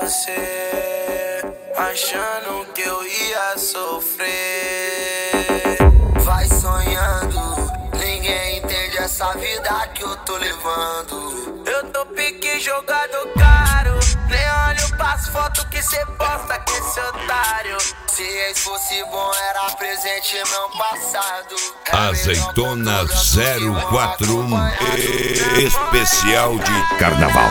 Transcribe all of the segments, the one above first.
você, achando que eu ia sofrer. Vai sonhando, ninguém entende essa vida que eu tô levando. Eu tô pique jogado caro, nem olho pras fotos que cê posta com esse otário. Se ex fosse bom era presente não passado. Azeitona 041 especial de carnaval.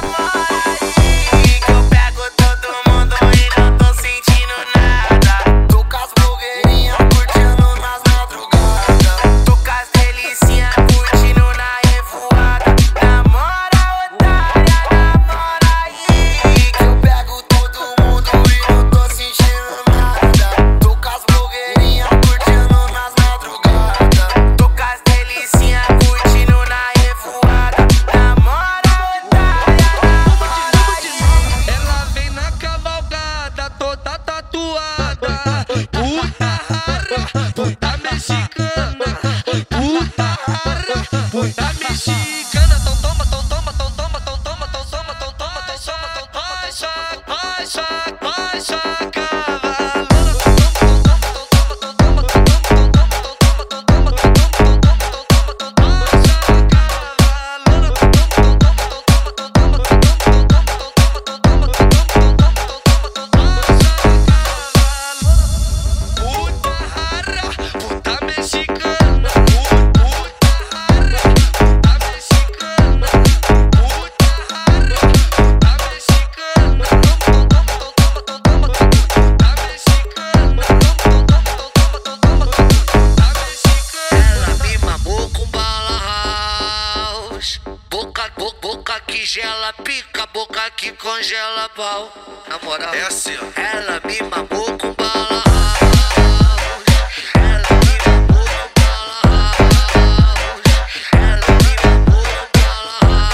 Boca que gela, pica, boca que congela pau. Na moral, é assim, ó. Ela me mamou com bala house. Ela me mamou com bala house. Ela me mamou com bala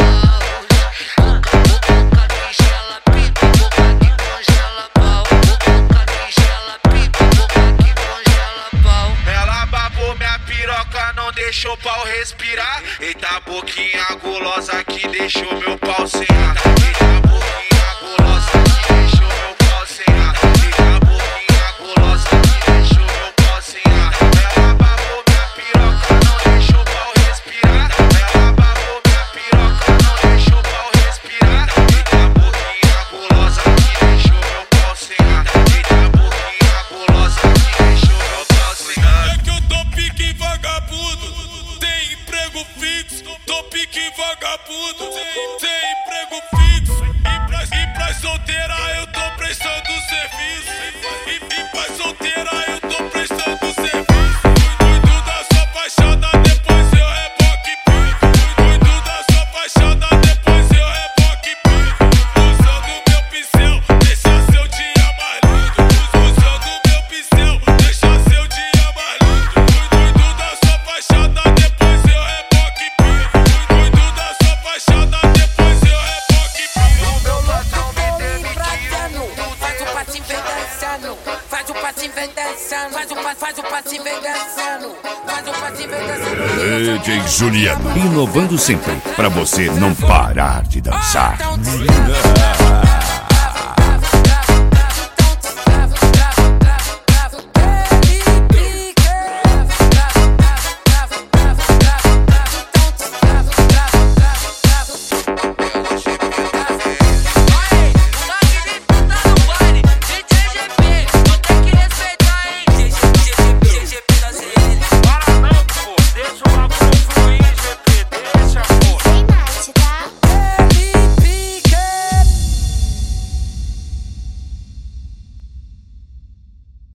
house. Boca que gela, pica, boca que congela pau. Boca que gela, pica, boca que congela pau. Ela babou minha piroca, não deixou o pau respirar. Eita boquinha gulosa que deixou meu pau sem ar. Eita boquinha gulosa que deixou meu pau sem ar. Eita boquinha gulosa que deixou meu pau sem ar. Ela babou minha piroca, não deixou o pau respirar. Ela babou minha piroca, não deixou o pau respirar. Eita boquinha gulosa que deixou meu pau sem ar. Eita boquinha gulosa que deixou meu pau sem ar. É que eu tô pique vagabundo, tem emprego fixo. Tô pique vagabundo, tem emprego fixo. E pra solteira eu tô prestando serviço. E pra solteira eu tô prestando serviço. Cuido da sua fachada, depois eu reboque pico. Cuido da sua fachada, depois eu reboque pico. Usando meu pincel, deixa seu dia mais lindo. Usando meu pincel, deixa seu dia mais lindo. Cuido da sua fachada, depois eu reboque pico. Cuido da sua fachada, depois eu reboque pico. O meu patrão me demitindo. Faz o passinho vem dançando. Faz o passinho vem dançando. Faz o passinho vem dançando. Faz o passinho vem dançando. DJ Juliano, inovando sempre pra você não parar de dançar.